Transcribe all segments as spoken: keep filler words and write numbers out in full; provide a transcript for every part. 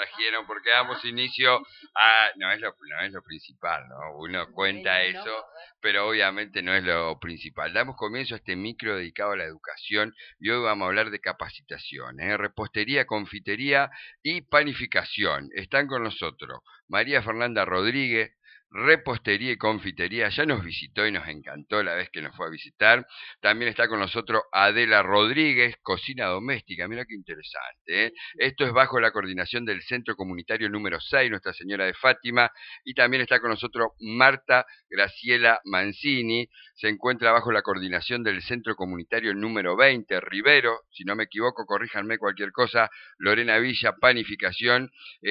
trajeron, porque damos inicio a... No es lo, no es lo principal, ¿no? Uno cuenta Bueno, no. eso, pero obviamente no es lo principal. Damos comienzo a este micro dedicado a la educación y hoy vamos a hablar de capacitación, ¿eh? Repostería, confitería y panificación. Están con nosotros María Fernanda Rodríguez, repostería y confitería, ya nos visitó y nos encantó la vez que nos fue a visitar. También está con nosotros Adela Rodríguez, cocina doméstica, mira qué interesante, ¿eh? Esto es bajo la coordinación del Centro Comunitario número seis, Nuestra Señora de Fátima, y también está con nosotros Marta Graciela Mancini, se encuentra bajo la coordinación del Centro Comunitario número veinte, Rivero, si no me equivoco, corríjanme cualquier cosa, Lorena Villa, panificación,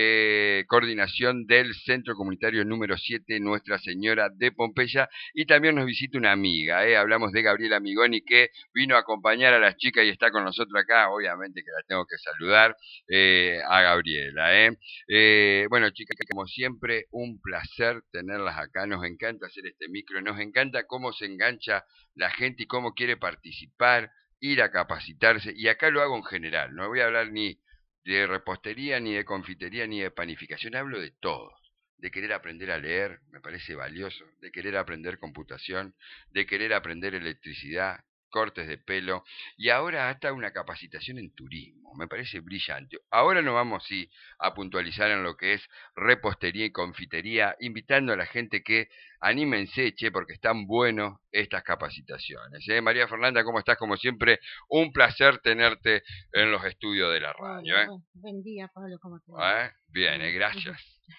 eh, coordinación del Centro Comunitario número siete, Nuestra Señora de Pompeya, y también nos visita una amiga, ¿eh? Hablamos de Gabriela Migoni, que vino a acompañar a las chicas y está con nosotros acá, obviamente que la tengo que saludar, eh, a Gabriela, ¿eh? Eh, bueno, chicas, como siempre, un placer tenerlas acá, nos encanta hacer este micro, nos encanta cómo se engancha la gente y cómo quiere participar, ir a capacitarse, y acá lo hago en general, no voy a hablar ni de repostería, ni de confitería, ni de panificación, hablo de todo. De querer aprender a leer, me parece valioso, de querer aprender computación, de querer aprender electricidad, cortes de pelo, y ahora hasta una capacitación en turismo, me parece brillante. Ahora nos vamos sí, a puntualizar en lo que es repostería y confitería, invitando a la gente que anímense, che, porque están buenos estas capacitaciones. ¿eh? María Fernanda, ¿cómo estás? Como siempre, un placer tenerte en los estudios de la radio. Hola, ¿eh? buen, buen día, Pablo, ¿cómo te va? ¿Eh? Bien, eh, Mm, gracias.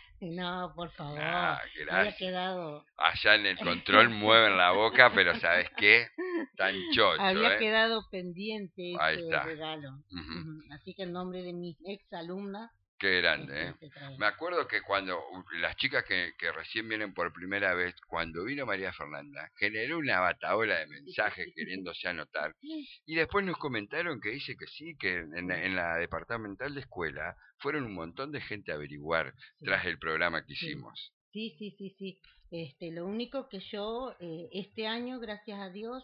No, por Ah, favor, había gracias. quedado, Allá en el control mueven la boca, pero ¿sabes qué? Tan chocho, había ¿eh? quedado pendiente Ahí ese está. regalo. Ujú. Ujú, Así que en nombre de mi ex alumna, Qué grande, este, ¿eh? te traigo. Me acuerdo que cuando u- las chicas que, que recién vienen por primera vez, cuando vino María Fernanda, generó una bataola de mensajes queriéndose anotar. Y después nos comentaron que dice que sí, que en, la- Sí, en la departamental de escuela fueron un montón de gente a averiguar sí, tras el programa que sí, hicimos. sí, sí, sí, sí. Este, lo único que yo eh, este año, gracias a Dios,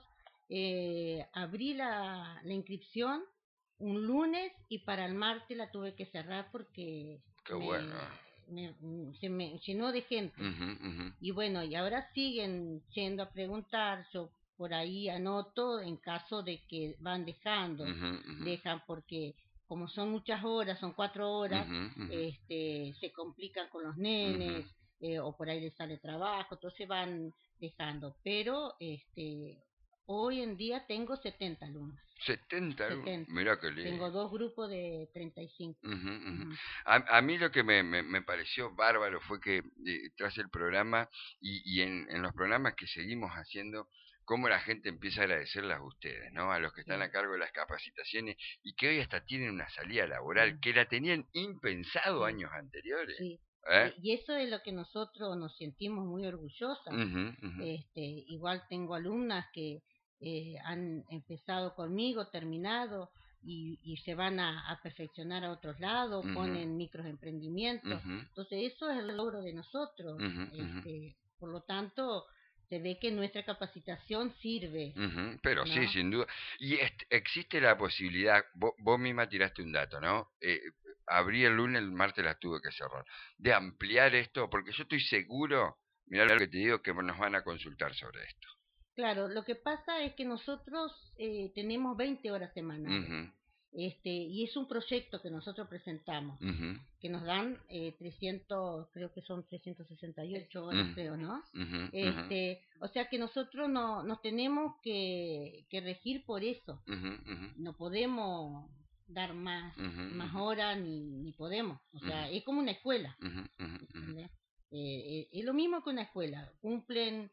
eh, abrí la, la inscripción un lunes y para el martes la tuve que cerrar porque Qué bueno. me, me- mm, se me llenó de gente. Ujú, ujú, Y bueno, y ahora siguen yendo a preguntar, yo por ahí anoto en caso de que van dejando, ujú, ujú, dejan porque como son muchas horas, son cuatro horas, ujú, ujú, este, se complican con los ujú. nenes, eh, o por ahí les sale trabajo, entonces van dejando. Pero este, hoy en día tengo setenta alumnos, setenta alumnos, setenta. mirá qué lindo. Tengo dos grupos de treinta y cinco. Ujú, ujú. Ujú, A, a mí lo que me, me, me pareció bárbaro fue que eh, tras el programa y, y en, en los programas que seguimos haciendo, cómo la gente empieza a agradecerles a ustedes, ¿no? A los que están sí, a cargo de las capacitaciones y que hoy hasta tienen una salida laboral sí, que la tenían impensado sí. años anteriores. Sí, ¿Eh? e- y eso es lo que nosotros nos sentimos muy orgullosas. Ujú, ujú, Este, igual tengo alumnas que eh, han empezado conmigo, terminado y, y se van a, a perfeccionar a otros lados, ujú, ponen microemprendimientos. ujú, Entonces eso es el logro de nosotros. ujú, ujú. Este, por lo tanto, se ve que nuestra capacitación sirve, Ujú, pero sí, ¿no? sin duda. Y est- existe la posibilidad, vos, vos misma tiraste un dato, ¿no? Eh, abrí el lunes, el martes las tuve que cerrar. De ampliar esto, porque yo estoy seguro, mirá lo que te digo, que nos van a consultar sobre esto. Claro, lo que pasa es que nosotros eh, tenemos veinte horas semanales. Ujú, Este, y es un proyecto que nosotros presentamos, ujú, que nos dan eh, trescientos, creo que son trescientas sesenta y ocho horas, ujú, creo, ¿no? ujú, ujú, Este, o sea que nosotros no nos tenemos que, que regir por eso. ujú, ujú, No podemos dar más ujú, más ujú, horas ni, ni podemos. O ujú, sea, es como una escuela, ujú, ujú, ujú. ¿entendés? Eh, eh, es lo mismo que una escuela. Cumplen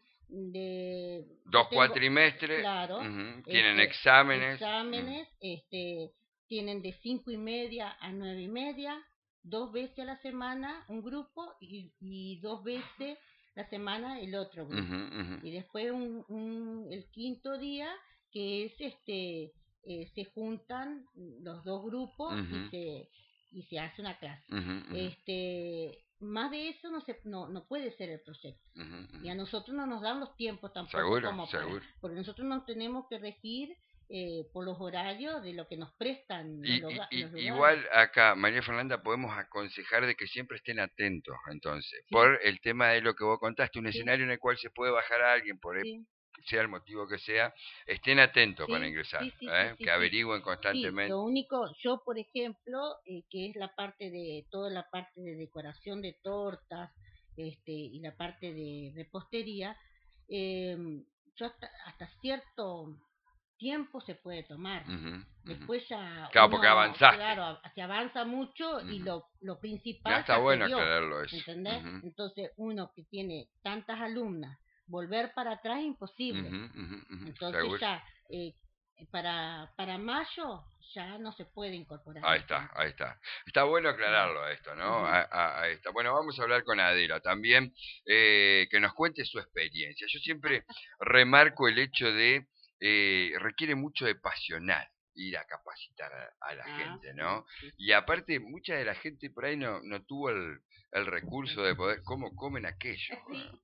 de, yo Dos tengo, cuatrimestres, claro, ujú, tienen este, exámenes. Mm, exámenes, este, tienen de cinco y media a nueve y media, dos veces a la semana un grupo y, y dos veces la semana el otro ujú, grupo. ujú, Y después un, un- el quinto día que es este, eh, se juntan los dos grupos y ujú, se y se hace una clase. ujú, ujú, Este, más de eso no se no, no puede ser el proyecto. ujú, Y ujú. a nosotros no nos dan los tiempos tampoco Seguro, como para, seguro. porque nosotros nos tenemos que regir eh, por los horarios de lo que nos prestan Y, los, y- loga- y- los lugares. igual acá, María Fernanda, podemos aconsejar de que siempre estén atentos, entonces, Sí, por el tema de lo que vos contaste, un sí, escenario en el cual se puede bajar a alguien, por el- sí, sea el motivo que sea, estén atentos para sí, ingresar, sí, sí, sí, ¿eh? sí, Que sí. averigüen Sí, constantemente. lo único, yo por ejemplo, eh, que es la parte de, toda la parte de decoración de tortas, este, y la parte de repostería, eh, yo hasta, hasta cierto tiempo se puede tomar. Ujú, ujú. Después ya Claro, porque uno, avanzaste. claro, a- se avanza mucho y Ujú. lo, lo Ya principal está ya se bueno dio, aclararlo eso. ¿entendés? Ujú, Entonces uno que tiene tantas alumnas, volver para atrás es imposible. ujú, ujú, ujú. Entonces Seguro. ya, eh, para, para mayo ya no se puede incorporar Ahí gente está, más. ahí está. Está bueno Mm. aclararlo esto, ¿no? Ujú. A, a- a esta. Bueno, vamos a hablar con Adela también, eh, que nos cuente su experiencia. Yo siempre remarco el hecho de, eh, requiere mucho de pasional ir a capacitar a, a la Ah, gente, sí, ¿no? sí, Y aparte, mucha de la gente por ahí no, no tuvo el, el recurso de poder, ¿cómo comen aquello?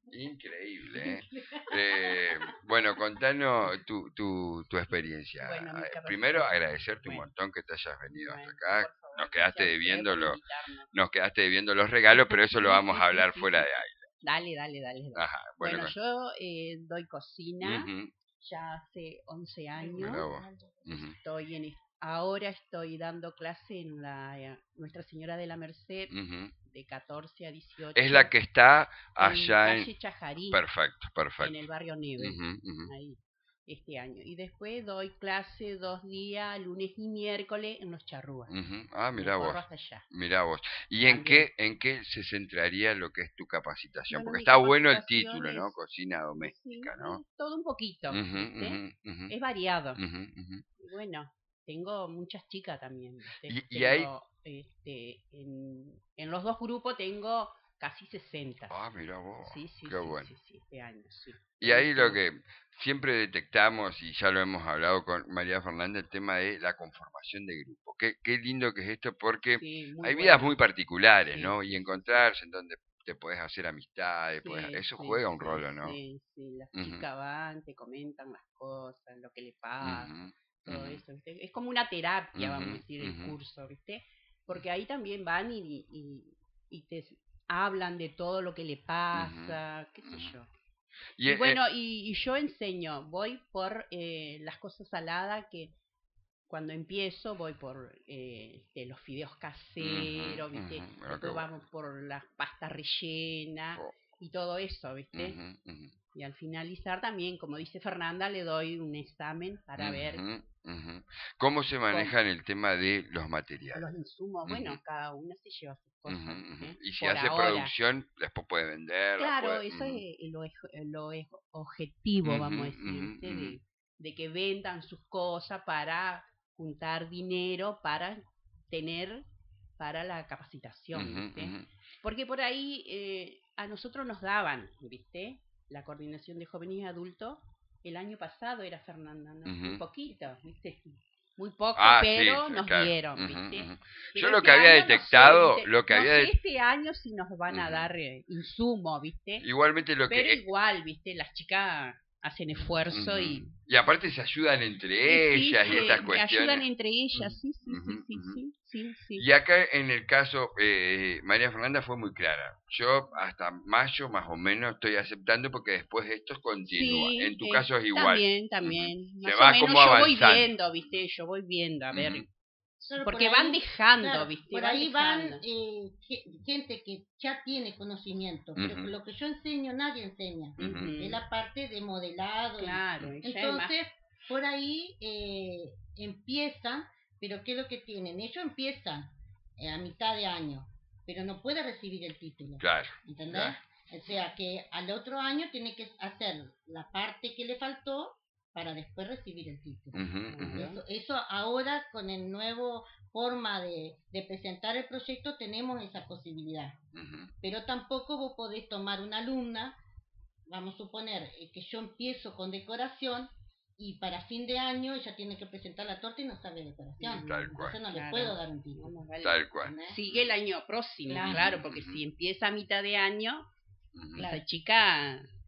Increíble, ¿eh? Eh, bueno, contanos tu, tu, tu experiencia. Bueno, mi Eh, capacitación. Primero, agradecerte un Bueno, montón que te hayas venido hasta bueno, acá. por favor, Nos quedaste gracias a ustedes debiendo por los, invitarnos. nos quedaste debiendo los regalos, pero eso lo Sí, vamos sí, a sí, hablar sí, fuera sí, de sí. aire. Dale, dale, dale, dale. Ajá, bueno, Bueno, con- yo eh, doy cocina Ujú, ya hace once años. mirá vos. Ujú, Estoy en, ahora estoy dando clase en la eh, Nuestra Señora de la Merced ujú. de catorce a dieciocho. Es la que está en allá en... calle Chajarí, Perfecto, en perfecto. el barrio Nivel, Ujú, ujú. ahí, este año. Y después doy clase dos días, lunes y miércoles, en los Charrúas. Ujú. Ah, Me mirá vos. corro hasta allá. Mirá vos. ¿Y en También. qué, en qué se centraría lo que es tu capacitación? Bueno, Porque mi está bueno el capacitación título, ¿no? es, Cocina sí, doméstica, ¿no? es todo un poquito, Ujú, ¿viste? ujú, ujú, Es variado. ujú, ujú. Y bueno, tengo muchas chicas también, ¿viste? Y, y hay... Tengo, este, en, en los dos grupos tengo casi sesenta. Ah, mirá vos. Sí, sí, Qué sí, bueno. sí, sí, este año, sí. Y ahí lo Buenísimo. que siempre detectamos, y ya lo hemos hablado con María Fernanda, el tema de la conformación de grupo. Qué, qué lindo que es esto, porque Sí, muy hay vidas bueno. muy particulares, Sí, ¿no? sí, Y sí, sí. encontrarse en donde te puedes hacer amistades, podés- Sí, eso sí, juega un sí, rol, ¿no? sí, sí. Las Ujú, chicas van, te comentan las cosas, lo que le pasa, ujú, todo ujú, eso, ¿viste? Es como una terapia, vamos a ujú, decir, el ujú. curso, ¿viste? Porque ahí también van y, y, y te hablan de todo lo que le pasa, qué sé ujú. yo. Y, Y eh, bueno, y, y yo enseño, voy por eh, las cosas saladas que cuando empiezo voy por eh, este, los fideos caseros, ujú, ¿viste? ujú. Bueno, qué Después bueno. vamos por las pastas rellenas Oh, y todo eso, ¿viste? ujú, ujú. Y al finalizar también, como dice Fernanda, le doy un examen para ver Ujú, ujú. ¿Cómo se cómo maneja en el tema de los materiales? los insumos. Ujú, Bueno, cada una se lleva sus ujú, cosas, ujú. ¿viste? Y si Por hace ahora. producción, después puede venderla, Claro, puede... eso ujú, es lo, es- lo es objetivo, ujú, vamos a decir, ujú, ¿viste? ujú, De, de que vendan sus cosas para juntar dinero, para tener para la capacitación, ujú, ¿viste? ujú. Porque por ahí eh, a nosotros nos daban, ¿viste? La coordinación de jóvenes y adultos, el año pasado era Fernanda, ¿no? Muy Ujú. poquito, ¿viste? Muy poco, Ah, sí, pero sí, nos claro. dieron, Ujú, ¿viste? ujú. Pero Yo lo este que había año no sé, detectado, ¿viste? lo que No había... sé de- este año si nos van a Ujú. dar eh, insumo, ¿viste? Igualmente lo Pero que... eh, igual, ¿viste? Las chicas hacen esfuerzo ujú. y, Y aparte se ayudan y entre sí, ellas y se estas ayudan cuestiones. entre ellas, sí, sí, sí, Ujú, sí, ujú. sí, sí, sí. Y acá en el caso, eh, María Fernanda fue muy clara. Yo hasta mayo más o menos estoy aceptando porque después esto continúa. Sí, En tu eh, caso es igual. también, Ujú. también. Se Más o va menos como yo voy avanzando. viendo, ¿viste? Yo voy viendo, a ver. Ujú. Claro, Porque por van ahí, dejando, claro, ¿viste? por Van ahí van dejando. eh, ge- gente que ya tiene conocimiento, pero Ujú. lo que yo enseño nadie enseña. Ujú. Es la parte de modelado. y- Claro, ella es más. Entonces, por ahí eh, empiezan, pero ¿qué es lo que tienen? Ellos empiezan eh, a mitad de año, pero no puede recibir el título. Claro. ¿Entendés? Claro. O sea que al otro año tiene que hacer la parte que le faltó para después recibir el título. Ujú, ujú. Eso, eso ahora con el nuevo forma de, de presentar el proyecto tenemos esa posibilidad. Ujú. Pero tampoco vos podés tomar una alumna, vamos a suponer eh, que yo empiezo con decoración y para fin de año ella tiene que presentar la torta y no sabe decoración. Tal cual. Entonces no le Claro. puedo dar un título. Vamos, vale. Tal cual. ¿Entendés? Sigue el año próximo, Claro. claro, porque Ujú. si empieza a mitad de año, Ujú. Claro. esa chica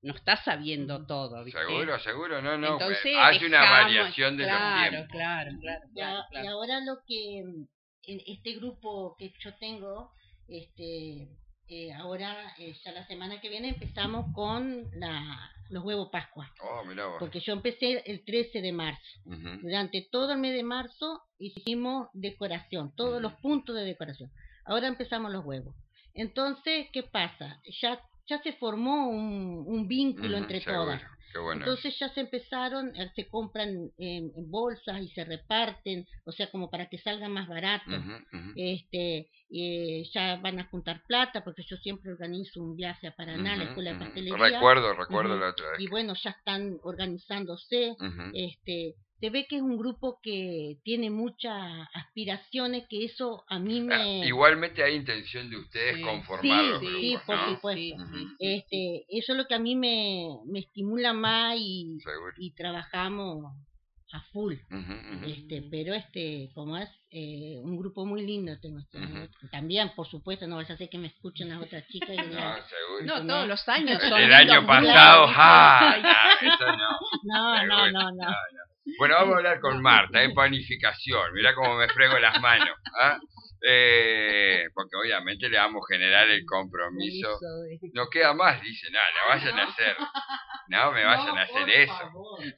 no está sabiendo todo, ¿viste? Seguro, seguro, no, no. Entonces, hay una dejamos- variación de claro, los tiempos. Claro, claro, Y, claro, a- claro. y ahora lo que en este grupo que yo tengo, este, eh, ahora eh, ya la semana que viene empezamos con la, los huevos Pascua, Oh, mirá vos. porque yo empecé el trece de marzo. Ujú. Durante todo el mes de marzo hicimos decoración, todos Ujú. los puntos de decoración. Ahora empezamos los huevos. Entonces, ¿qué pasa? Ya ya se formó un, un vínculo Ujú, entre seguro. todas. Qué bueno. Entonces ya se empezaron, eh, se compran en, en bolsas y se reparten, o sea, como para que salga más barato. Ujú, ujú. Este, eh, ya van a juntar plata, porque yo siempre organizo un viaje a Paraná, la Ujú, escuela de ujú. pastelería. Recuerdo, recuerdo Ujú. la otra vez. Y bueno, ya están organizándose. Ujú. Este, se ve que es un grupo que tiene muchas aspiraciones, que eso a mí Ah, me... igualmente hay intención de ustedes Sí, conformar los sí, grupos, sí, por ¿no? supuesto. Sí, sí, sí, sí. Este, eso es lo que a mí me, me estimula más y, Seguro. y trabajamos a full. Ujú, ujú. Este, pero este, como es eh, un grupo muy lindo tengo este, Ujú. también, por supuesto, no vaya a ser que me escuchen las otras chicas y No, digan, seguro. No, ¿entendés? todos los años El son del lindos año grupos, pasado, ¿viste? ¡ja! Ay, Nah, eso no. no, no, Seguro. no, no. Bueno, vamos a hablar con Marta, de panificación. Mirá cómo me frego las manos. ¿Ah? Eh, porque obviamente le vamos a generar el compromiso. Eso de- No queda más, dice, nada, no vayan a hacer. No me vayan a hacer eso.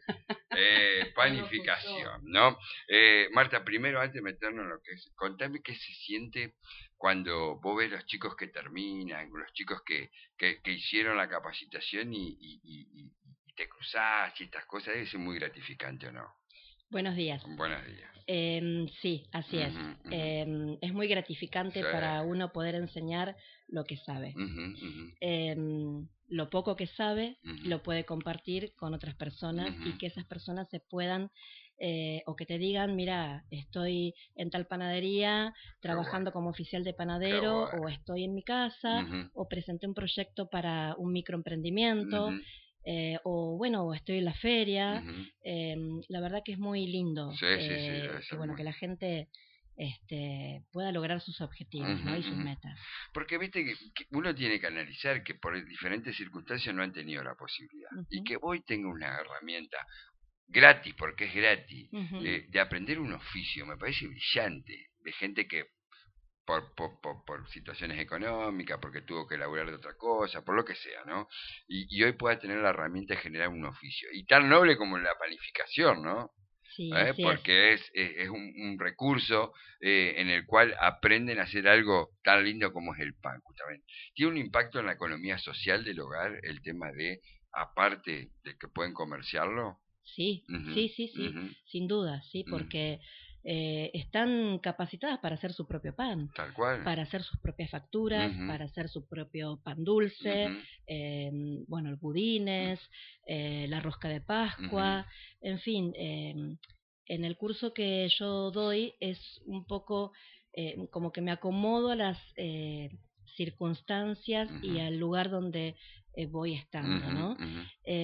Eh, panificación, ¿no? Eh, Marta, primero, antes de meternos en lo que es, contame qué se siente cuando vos ves los chicos que terminan, los chicos que, que, que hicieron la capacitación y, y, y, y- y te cruzás y estas cosas, debe ser muy gratificante, ¿o no? Buenos días. Buenos días. Em, sí, así es. Ujú, ujú. Em, es muy gratificante Sí. para uno poder enseñar lo que sabe. Ujú, ujú, Em, lo poco que sabe Ujú. lo puede compartir con otras personas Ujú. y que esas personas se puedan eh, o que te digan, mira, estoy en tal panadería trabajando como oficial de panadero bueno. o estoy en mi casa Ujú. o presenté un proyecto para un microemprendimiento. Ujú. Eh, o bueno, o estoy en la feria. Ujú. Eh, la verdad que es muy lindo Sí, sí, sí, eh, debe que ser bueno muy- que la gente este, pueda lograr sus objetivos, ¿no? Ujú, Y sus ujú. metas. Porque viste que, que uno tiene que analizar que por diferentes circunstancias no han tenido la posibilidad. Y Ujú. que hoy tenga una herramienta gratis, porque es gratis, Ujú. eh, de aprender un oficio, me parece brillante. De gente que por, por, por, por situaciones económicas, porque tuvo que laburar de otra cosa, por lo que sea, ¿no? Y, y hoy pueda tener la herramienta de generar un oficio. Y tan noble como la panificación, ¿no? Sí, ¿Eh? así es. Porque es, es, es un, un recurso eh, en el cual aprenden a hacer algo tan lindo como es el pan, justamente. Tiene un impacto en la economía social del hogar el tema de, aparte de que pueden comerciarlo. Sí, Ujú, sí, sí, sí, ujú, sin duda, sí, Mm. porque eh, están capacitadas para hacer su propio pan, tal cual. para hacer sus propias facturas, Ujú. para hacer su propio pan dulce, Ujú, eh, bueno, el budines, eh, la rosca de Pascua, en fin. Eh, en el curso que yo doy es un poco eh, como que me acomodo a las eh, circunstancias y Ujú. al lugar donde eh, voy estando, ujú, ¿no? ujú.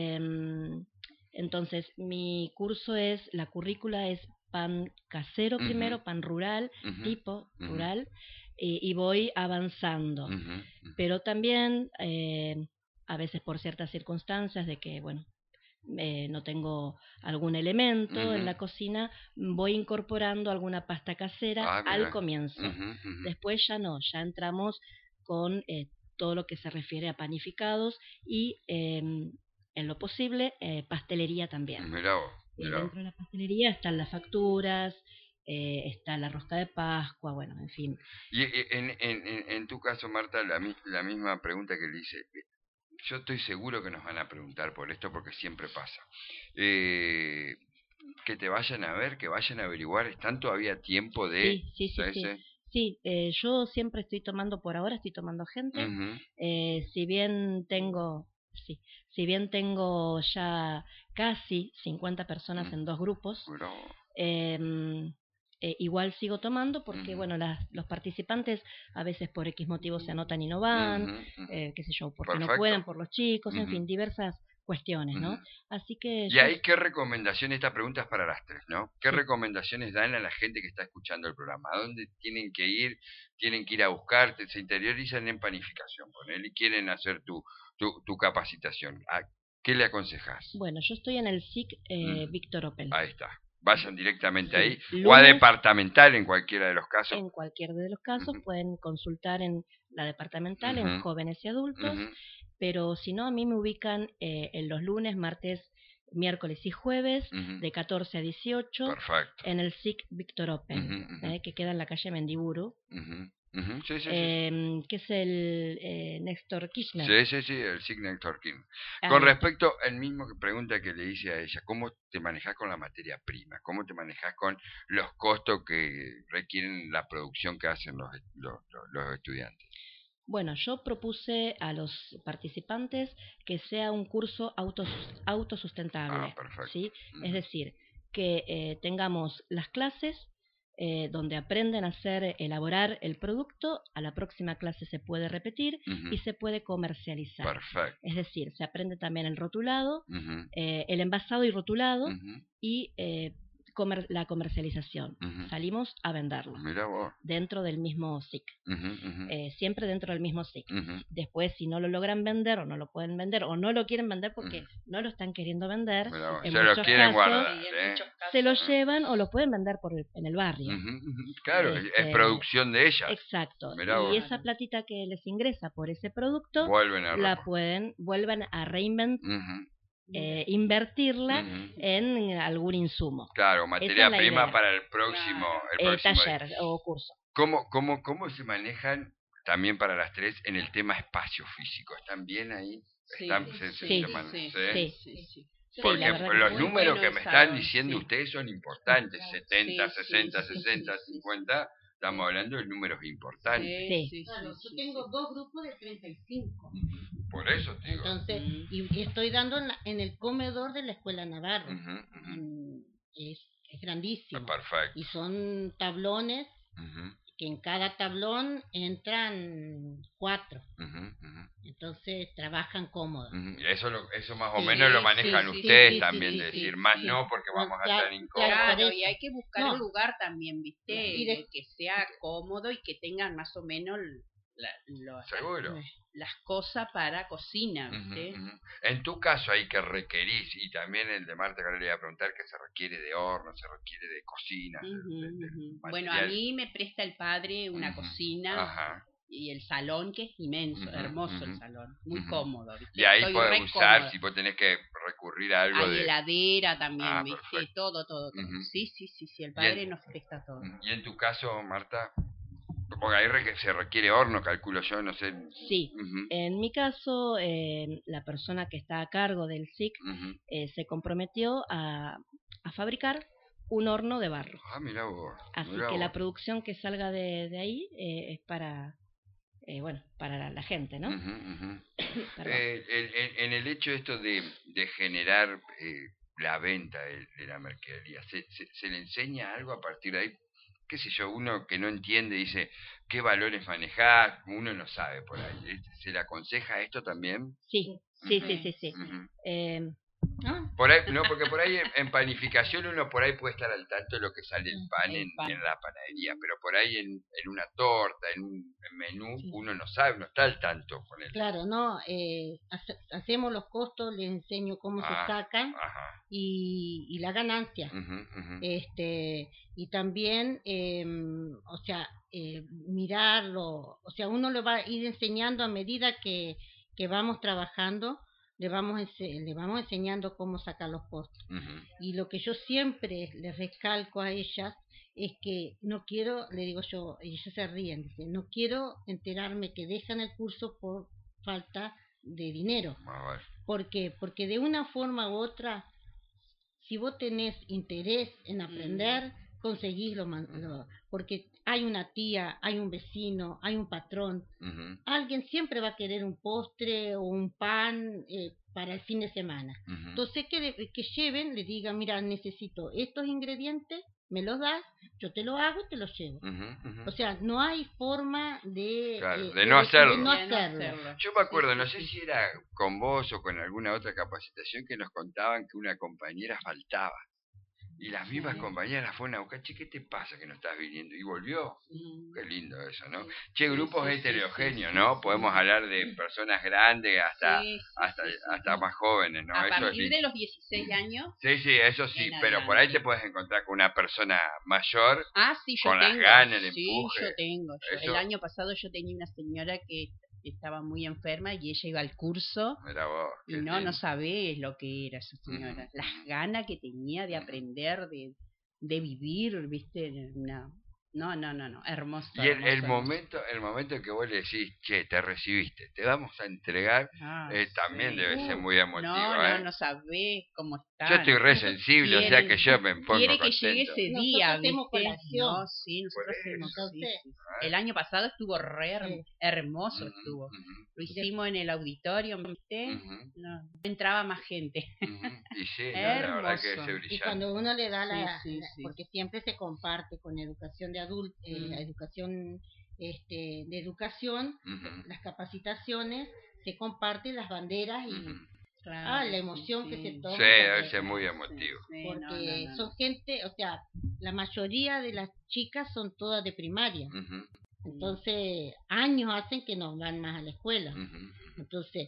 Em, entonces, mi curso es, la currícula es pan casero Ujú. primero, pan rural, Ujú. tipo Ujú. rural, y, y voy avanzando. Ujú, ujú. Pero también, eh, a veces por ciertas circunstancias de que, bueno, eh, no tengo algún elemento Ujú. en la cocina, voy incorporando alguna pasta casera Ah, al mirá. comienzo. Ujú, ujú. Después ya no, ya entramos con eh, todo lo que se refiere a panificados y em, en lo posible eh, pastelería también. Mirá vos, Eh, mirá vos. dentro de la pastelería están las facturas, eh, está la rosca de Pascua, bueno, en fin. Y eh, en, en, en, en tu caso, Marta, la, mi- la misma pregunta que le hice. Yo estoy seguro que nos van a preguntar por esto porque siempre pasa. Eh, que te vayan a ver, que vayan a averiguar, ¿están todavía a tiempo de...? Sí, sí, sí, sí. ¿sabes? Sí, eh, yo siempre estoy tomando, por ahora estoy tomando gente. Ujú. Eh, si bien tengo, sí, si bien tengo ya casi cincuenta personas Mm. en dos grupos, Mirá vos. em, eh, igual sigo tomando porque, Ujú. bueno, las, los participantes a veces por X motivos se anotan y no van, Ujú, ujú. eh, qué sé yo, porque no Perfecto. pueden por los chicos, en Ujú. fin, diversas cuestiones, ¿no? Ujú. Así que Y yo- ahí, ¿qué recomendaciones? Esta pregunta es para las tres, ¿no? ¿Qué Sí. recomendaciones dan a la gente que está escuchando el programa? ¿A dónde tienen que ir? ¿Tienen que ir a buscarte? ¿Se interiorizan en panificación? Ponele, y quieren hacer tu, tu, tu capacitación. ¿A ¿Qué le aconsejas? bueno, yo estoy en el S I C eh, Mm. Víctor Opel. Ahí está. Vayan directamente Sí, ahí. O a lunes- departamental en cualquiera de los casos. En cualquier de los casos Ujú. pueden consultar en la departamental, en Ujú. jóvenes y adultos, Ujú. pero si no, a mí me ubican eh, en los lunes, martes, miércoles y jueves, Ujú. de catorce a dieciocho, Perfecto. en el S I C Víctor Open, Ujú, ujú. eh, que queda en la calle Mendiburu, Ujú. Ujú. Sí, sí, sí. eh, que es el eh, Néstor Kirchner. Sí, sí, sí, el Signet Torquín. Ahí Con está. respecto al mismo que pregunta que le hice a ella, ¿cómo te manejas con la materia prima? ¿Cómo te manejas con los costos que requieren la producción que hacen los, los, los- los estudiantes? Bueno, yo propuse a los participantes que sea un curso autos, autosustentable, Ah, perfecto. ¿sí? Ujú. Es decir, que eh, tengamos las clases eh, donde aprenden a hacer, elaborar el producto, a la próxima clase se puede repetir Ujú. y se puede comercializar. Perfecto. Es decir, se aprende también el rotulado, Ujú. eh, el envasado y rotulado Ujú. y eh, comer- la comercialización. Ujú. Salimos a venderlo Mirá vos. dentro del mismo S I C. Ujú, ujú. Eh, siempre dentro del mismo S I C. Ujú. Después, si no lo logran vender o no lo pueden vender o no lo quieren vender porque Ujú. no lo están queriendo vender, Mirá vos. en Se lo muchos quieren casos guardar, Sí, en ¿eh? muchos casos. se lo Ujú. llevan o lo pueden vender por el- en el barrio. Ujú, ujú. Claro, es- es Este, producción de ellas. Exacto. Mirá Y vos. esa platita que les ingresa por ese producto, Vuelven a la repo- pueden, vuelven a reinventar, Ujú. eh, invertirla Ujú. en algún insumo. Claro, materia es la prima idea. para el próximo, el Eh, próximo día. taller o curso. ¿Cómo, cómo, ¿Cómo se manejan también para las tres en el tema espacio físico? ¿Están bien ahí? Sí, ¿Están, sí, se- se- sí, se man- sí, ¿sí? sí, sí, sí. Sí, Porque la verdad que los muy números bueno que me esa- están diciendo sí. ustedes son importantes, setenta, Sí, sí, sesenta, sí, sesenta, sí, sí, cincuenta, estamos hablando de números importantes. Sí. Sí, Claro, sí, yo sí, tengo sí. dos grupos de treinta y cinco. Por eso te digo. Entonces, Mm. y, y estoy dando en, la- en el comedor de la Escuela Navarro. Ujú, ujú. Mm, Es, es grandísimo. Perfecto. Y son tablones Ujú, que en cada tablón entran cuatro. ujú, ujú, Entonces trabajan cómodos. ujú. Eso, lo- eso más o Sí, menos lo sí, manejan sí, ustedes sí, también, sí, de sí, decir sí, más sí. no porque vamos a Claro, estar incómodos. claro, por Claro, eso. y hay que buscar No. un lugar también, ¿viste? Y de- Eh, que sea cómodo y que tengan más o menos la- lo- las, Seguro. las cosas para cocina, Ujú, ¿viste? ujú. En tu caso hay que requerir, y también el de Marta que ahora le iba a preguntar, que se requiere de horno, se requiere de cocina. de- Ujú, de- de ujú. Bueno, a material. mí me presta el padre una Ujú. cocina Ajá. y el salón que es inmenso, Ujú, hermoso ujú, el salón, muy ujú. cómodo, ¿viste? Y ahí Estoy puedes re usar, cómoda. si vos tenés que recurrir a algo Hay de... heladera también, Ah, ¿viste? perfecto. Todo, todo, todo. Ujú. Sí, sí, sí, sí, el Bien. padre nos presta todo. Y en tu caso, Marta, porque ahí re- se requiere horno, calculo yo, no sé. Sí. Ujú, En mi caso, eh, la persona que está a cargo del S I C ujú. eh, se comprometió a, a fabricar un horno de barro. Ah, mirá vos. Así mirá que vos. la producción que salga de, de ahí eh, es para, eh, bueno, para la, la gente, ¿no? Ujú, ujú. Perdón. Eh, en, en- en el hecho esto de, de generar eh, la venta de, de la mercadería, ¿se, se, se le enseña algo a partir de ahí? Qué sé yo, uno que no entiende dice, ¿qué valores manejar? Uno no sabe por ahí. ¿eh? ¿Se le aconseja esto también? Sí, sí, Ujú, sí, sí, sí. ujú. Eh, Ah, Por ahí, no, porque por ahí en, en panificación uno por ahí puede estar al tanto de lo que sale el pan, El en, pan. en la panadería, pero por ahí en, en una torta, en un menú, Sí. uno no sabe, no está al tanto con él. claro, no, eh, hace- hacemos los costos, les enseño cómo Ah, se sacan Ajá. y, y la ganancia. Ujú, ujú. Este, y también, eh, o sea, eh, mirarlo, o sea, uno le va a ir enseñando a medida que, que vamos trabajando, le vamos, ense- le vamos enseñando cómo sacar los costos. Ujú. Y lo que yo siempre les recalco a ellas es que no quiero, le digo yo, y ellos se ríen, dicen, no quiero enterarme que dejan el curso por falta de dinero. A ver. ¿Por qué? Porque de una forma u otra, si vos tenés interés en aprender, conseguís lo, man- lo- porque hay una tía, hay un vecino, hay un patrón, Ujú, alguien siempre va a querer un postre o un pan eh, para el fin de semana. ujú. Entonces que, de- que lleven, le digan, mira, necesito estos ingredientes, me los das, yo te lo hago y te los llevo. Ujú, ujú. O sea, no hay forma de, Claro, eh, de no hacerlo. de no De no hacerlo. hacerlo. Yo me acuerdo, Sí, no sí, sé sí. si era con vos o con alguna otra capacitación que nos contaban que una compañera faltaba. Y las mismas Sí. compañeras la fueron a buscar, che, ¿qué te pasa que no estás viniendo? Y volvió. Mm. Qué lindo eso, ¿no? Sí. Che, Sí, grupos sí, sí, heterogéneos, sí, ¿no? sí, Podemos sí. hablar de personas grandes hasta Sí, sí, hasta sí, sí. hasta más jóvenes, ¿no? A Eso es partir lindo. de los dieciséis años. Sí, sí, eso sí, en pero por ahí te adelante. puedes encontrar con una persona mayor Ah, sí, yo con las tengo. ganas, el Sí, empuje. yo tengo. Yo- Eso- El año pasado yo tenía una señora que estaba muy enferma y ella iba al curso Mira vos, y qué no, no lindo. sabés lo que era esa señora. Ujú, Las ujú. ganas que tenía de Ujú. aprender, de, de vivir, ¿viste? No, no, no, no, no. Hermoso, Y el, hermoso, el hermoso. momento, el momento en que vos le decís, che, te recibiste, te vamos a entregar, Ah, eh, también sí. debe ser Uh, muy emotivo, No, ¿eh? no, no sabés cómo está. Yo estoy re sensible, o sea Quieren- que yo me pongo Quiere que llegue contento. ese Nosotros día, hacemos ¿viste? colación. No, sí, nosotros Por hacemos. eso. sí, Entonces, sí. ¿Eh? El año pasado estuvo re her- Sí. hermoso, Ujú, estuvo. ujú, Lo hicimos en el auditorio, ¿viste? ujú, No, entraba más gente. ujú. Y sí, no, la verdad que Hermoso. es y brillante. cuando uno le da la, Sí, sí, la- sí. porque siempre se comparte con educación de adultos, Mm. educación este, de educación, Ujú, las capacitaciones, se comparten las banderas y ujú. Claro, ah, la sí, emoción sí. que se Sí, toma. debe cuando- ser muy Sí, emotivo. sí, porque no, no, no, son no. gente, o sea, la mayoría de las chicas son todas de primaria. Ujú, Entonces, años hacen que no van más a la escuela. ujú. Entonces,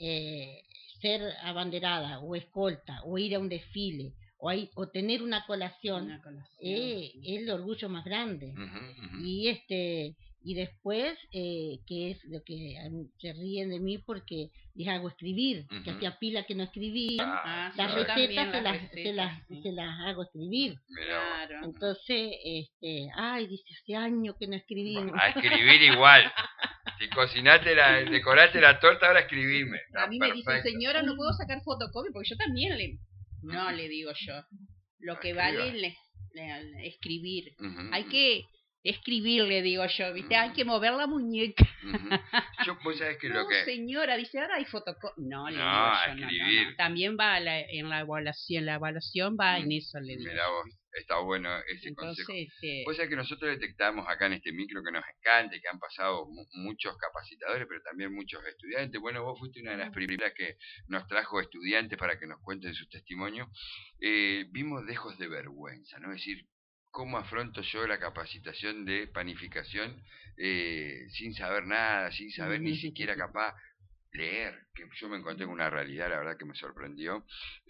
eh, ser abanderada o escolta o ir a un desfile o, ahí- o tener una colación Una colación, eh, sí. es el orgullo más grande. Ujú, ujú. Y este y después, eh, que es lo que a mí se ríen de mí porque les hago escribir, que Ujú. hacía pila que no escribían, Ah, Ah, sí, las yo claro. también, recetas se las las, se recetas, las, sí. se las hago escribir. Mirá vos. Claro. Entonces, este, ay, dice, hace años que no escribimos. A escribir igual. Si cocinaste la, decoraste la torta, ahora escribime. Está A mí me dicen, perfecto. señora, no puedo sacar fotocopia porque yo también le... No, le digo yo. Lo No, que escriba. vale es le- le- escribir. Ujú, Hay que escribir, le digo yo, ¿viste? Ujú. Hay que mover la muñeca. ujú. Yo, vos sabés que No, lo que... señora, dice, ahora hay fotocopia. No, le No, digo a yo, no, no, escribir. no. También va la- en la evaluación, la evaluación va en Mm, eso, le digo. Mirá vos, está bueno ese Entonces, consejo. este, Vos sabés que nosotros detectamos acá en este micro que nos encanta y que han pasado mu- muchos capacitadores, pero también muchos estudiantes. Bueno, vos fuiste una de las primeras que nos trajo estudiantes para que nos cuenten sus testimonios. Eh, vimos dejos de vergüenza, ¿no? Es decir, ¿cómo afronto yo la capacitación de panificación eh, sin saber nada, sin saber ni siquiera capaz leer? Que yo me encontré con una realidad, la verdad que me sorprendió.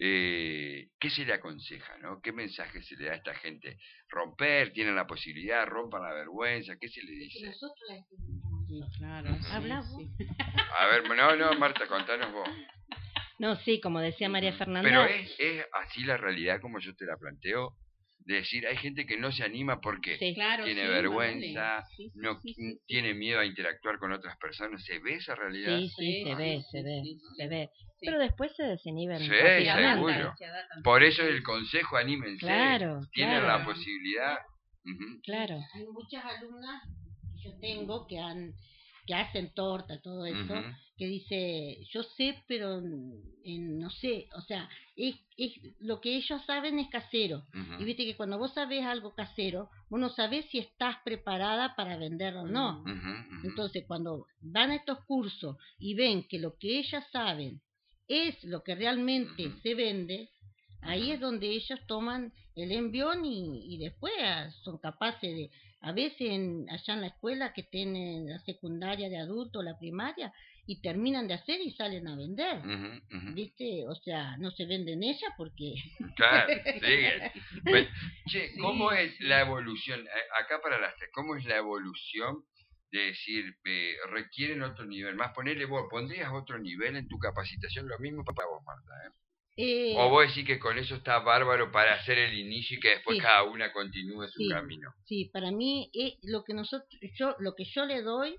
Eh, ¿Qué se le aconseja, no? ¿Qué mensaje se le da a esta gente? ¿Romper? ¿Tienen la posibilidad? ¿Rompan la vergüenza? ¿Qué se le dice? Nosotros la sí, claro, sí, Habla sí. A ver, no, no, Marta, contanos vos. No, sí, como decía María Ujú. Fernanda. Pero es, es así la realidad como yo te la planteo, de decir, hay gente que no se anima porque Sí. Claro, tiene sí, vergüenza, vale. Sí, sí, no sí, sí, sí. tiene miedo a interactuar con otras personas. ¿Se ve esa realidad? Sí, sí, Sí, se sí, ve, sí, se ve, sí, se sí. ve. Sí. Pero después se desinhiben Sí, rápidamente. seguro. Se adaptan. Por eso el consejo, anímense. Claro, Tienen claro. la posibilidad. Ujú, Claro. Hay muchas alumnas que yo tengo que han que hacen torta, todo eso, ujú, que dice, yo sé, pero en- no sé, o sea, es, es, lo que ellos saben es casero. ujú. Y viste que cuando vos sabés algo casero, vos no sabés si estás preparada para venderlo o no. Ujú, ujú. Entonces, cuando van a estos cursos y ven que lo que ellas saben es lo que realmente Ujú. se vende, ahí Ujú. es donde ellos toman el envión y, y después ah, son capaces de, a veces en- allá en la escuela que tienen la secundaria de adulto, la primaria, y terminan de hacer y salen a vender. Ujú, ujú. ¿Viste? O sea, no se venden ellas porque... Claro, sigue. Ve- Che, Sí, ¿cómo es sí. la evolución? Eh, Acá para las tres, ¿cómo es la evolución de decir, eh, requieren otro nivel? Más ponerle vos, ¿pondrías otro nivel en tu capacitación? Lo mismo para vos, Marta, ¿eh? eh, O vos decís que con eso está bárbaro para hacer el inicio y que después Sí. cada una continúe su Sí. camino. Sí, para mí es lo que nosotros, yo, lo que yo le doy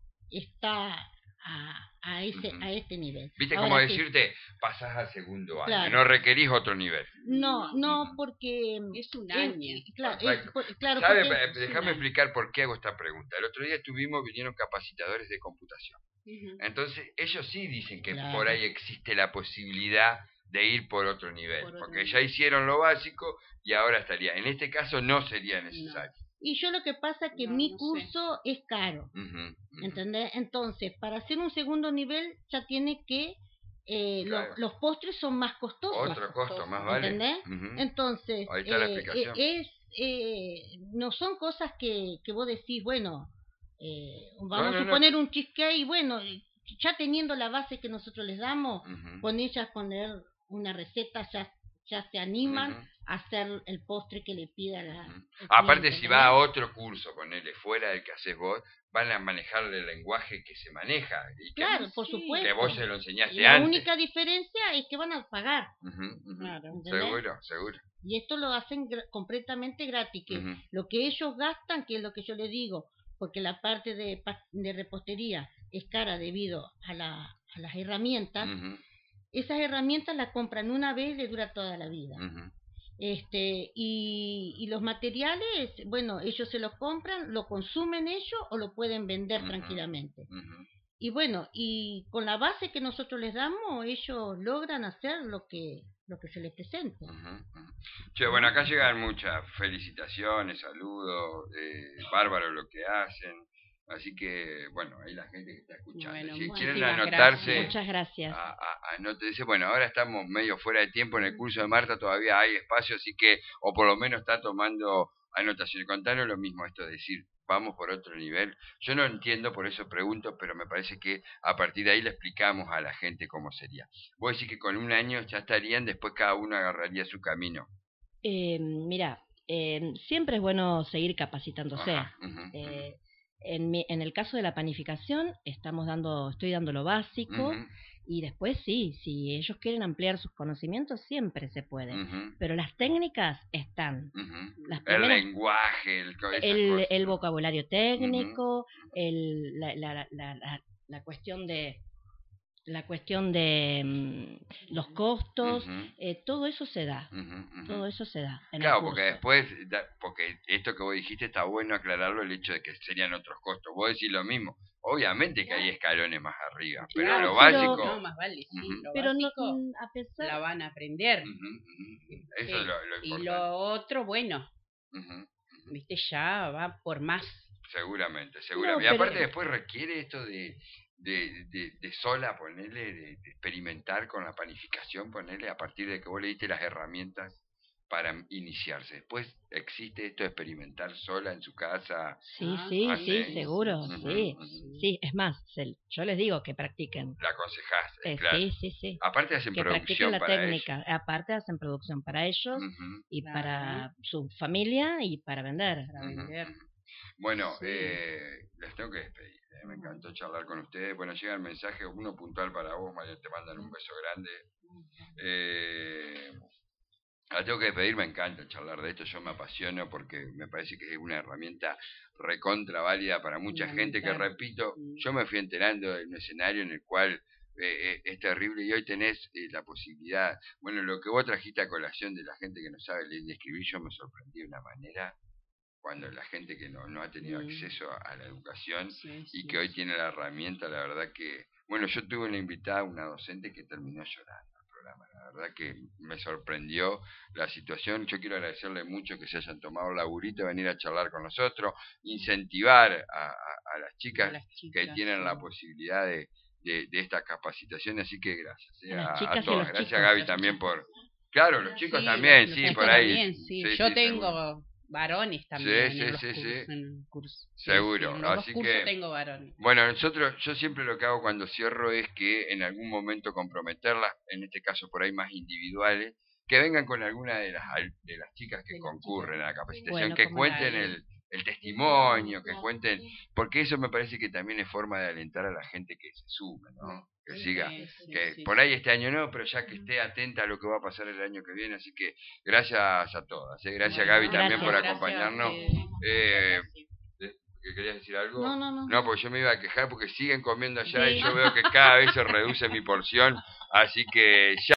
está a, a ese, Ujú. a este nivel. ¿Viste Ahora cómo que- decirte, pasás al segundo año, Claro. no requerís otro nivel? No, no, porque Es un es- año. claro, es- Perfecto. por- claro, ¿Sabe? porque- Eh, Déjame explicar por qué hago esta pregunta. El otro día estuvimos, vinieron capacitadores de computación. Ujú. Entonces, ellos sí dicen que Claro. por ahí existe la posibilidad de ir por otro nivel, Por otro porque nivel. ya hicieron lo básico y ahora estaría. En este caso no sería necesario. Y yo lo que pasa es que No, mi no sé. curso es caro, Ujú, ujú. ¿entendés? Entonces, para hacer un segundo nivel ya tiene que, eh, lo- Claro. los postres son más costosos, Otro costo, más vale. ¿entendés? Ujú. Entonces, Ahí está la eh, explicación. eh, es, eh, no son cosas que, que vos decís, bueno, eh, vamos No, no, a no. suponer un cheesecake, y bueno, ya teniendo la base que nosotros les damos, Ujú. con ellas poner una receta, ya, ya se animan Ujú. a hacer el postre que le pida la... Ujú. el Aparte, cliente, si va a ¿entendés? otro curso, ponele fuera del que haces vos, van a manejar el lenguaje que se maneja y que, Claro, por Sí, supuesto. que vos se lo enseñaste La antes. única diferencia es que van a pagar. Ujú, ujú. Claro. ¿Entendés? Seguro, seguro. Y esto lo hacen gra- completamente gratis, que Ujú. lo que ellos gastan, que es lo que yo les digo, porque la parte de, pa- de repostería es cara debido a, la, a las herramientas, Ujú, esas herramientas las compran una vez y les dura toda la vida. ujú. Este, y, y los materiales, bueno, ellos se los compran, lo consumen ellos o lo pueden vender Ujú. tranquilamente. Ujú. Y bueno, y con la base que nosotros les damos, ellos logran hacer lo que lo que se les presente. Ujú, ujú. Che, bueno, acá llegan muchas felicitaciones, saludos, eh, bárbaro lo que hacen. Así que, bueno, ahí la gente que está escuchando. Bueno, si muchísimas quieren anotarse, gracias. Muchas gracias. a, a, anote- dice, bueno, ahora estamos medio fuera de tiempo en el curso de Marta, todavía hay espacio, así que, o por lo menos está tomando anotaciones. Contanos lo mismo, esto de decir, vamos por otro nivel. Yo no entiendo, por eso pregunto, pero me parece que a partir de ahí le explicamos a la gente cómo sería. Vos decís que con un año ya estarían, después cada uno agarraría su camino. Eh, mira, eh, siempre es bueno seguir capacitándose. Ajá, ujú, ujú. Eh, en, mi- en el caso de la panificación, estamos dando, estoy dando lo básico Ujú, y después sí, si ellos quieren ampliar sus conocimientos, siempre se puede. ujú, Pero las técnicas están. ujú. Las El primeras, lenguaje, el, co- esas el, cosas, el ¿no? vocabulario Ujú, técnico, el, la, la, la, la, la cuestión de la cuestión de mm, los costos, ujú, eh, todo eso se da, ujú, ujú. todo eso se da en Claro, el porque curso. después, da- porque esto que vos dijiste está bueno aclararlo, el hecho de que serían otros costos. Vos decís lo mismo. Obviamente que hay escalones más arriba, pero Claro, lo pero- básico... No, más vale, sí. Ujú. Lo Pero no, básico mm, a pesar, la van a aprender. Ujú, ujú, ujú. Eso Sí. es lo, lo Y importante. lo otro, bueno, Ujú. viste, ya va por más. Seguramente, seguramente. No, y aparte pero- después requiere esto de, de, de, de sola, ponerle, de, de experimentar con la panificación, ponerle a partir de que vos le diste las herramientas para iniciarse. Después existe esto de experimentar sola en su casa. sí, Ah, sí, Ah, sí, sí. seguro, Ujú, sí, ujú. sí, es más, se- yo les digo que practiquen, La aconsejás, Eh, claro. sí, sí, sí, Aparte hacen que practiquen producción la para técnica, aparte hacen producción para ellos ellos. Ujú, y Claro. para su familia y para vender. Para ujú, vender. ujú. Bueno, Sí. eh, les tengo que despedir. eh, Me encantó charlar con ustedes. Bueno, llega el mensaje, uno puntual para vos, María, te mandan un beso grande. Eh, la tengo que despedir, me encanta charlar de esto, yo me apasiono porque me parece que es una herramienta recontra válida para mucha gente que, Fundamental. repito, Mm. yo me fui enterando de un escenario en el cual eh, eh, es terrible y hoy tenés eh, la posibilidad, bueno, lo que vos trajiste a colación de la gente que no sabe leer y escribir, yo me sorprendí de una manera cuando la gente que no, no ha tenido Mm. acceso a, a la educación Sí, y sí, que hoy sí. tiene la herramienta, la verdad que, bueno, yo tuve una invitada, una docente que terminó llorando al programa, la verdad que me sorprendió la situación. Yo quiero agradecerle mucho que se hayan tomado el laburito de venir a charlar con nosotros, incentivar a, a- a las chicas A las que chicas, tienen sí. la posibilidad de, de, de esta capacitación, así que gracias eh, A las a, chicas y a todos, los gracias chicos. Gaby Los también chicos. por... Claro, los chicos Sí, también, los sí, chicos por ahí. también, sí. Sí, Yo sí, tengo seguro. varones también Sí, en, sí, los sí, cursos, sí. en el curso. Sí, Seguro, sí, en los dos así cursos que- tengo varones. Bueno, nosotros, yo siempre lo que hago cuando cierro es que en algún momento comprometerlas, en este caso por ahí más individuales, que vengan con alguna de las al- de las chicas que De las concurren chicas. a la capacitación, Bueno, que cómo cuenten no. el, el testimonio, que cuenten, porque eso me parece que también es forma de alentar a la gente que se sume, ¿no? Que siga, Sí, sí, que sí, por sí. ahí este año no, pero ya que esté atenta a lo que va a pasar el año que viene, así que gracias a todas, ¿eh? Gracias Bueno, Gaby también por gracias. acompañarnos. Gracias a ustedes. Eh, ¿Que querías decir algo? No, no, no. No, porque yo me iba a quejar porque siguen comiendo allá Sí. y yo veo que cada vez se reduce mi porción, así que ya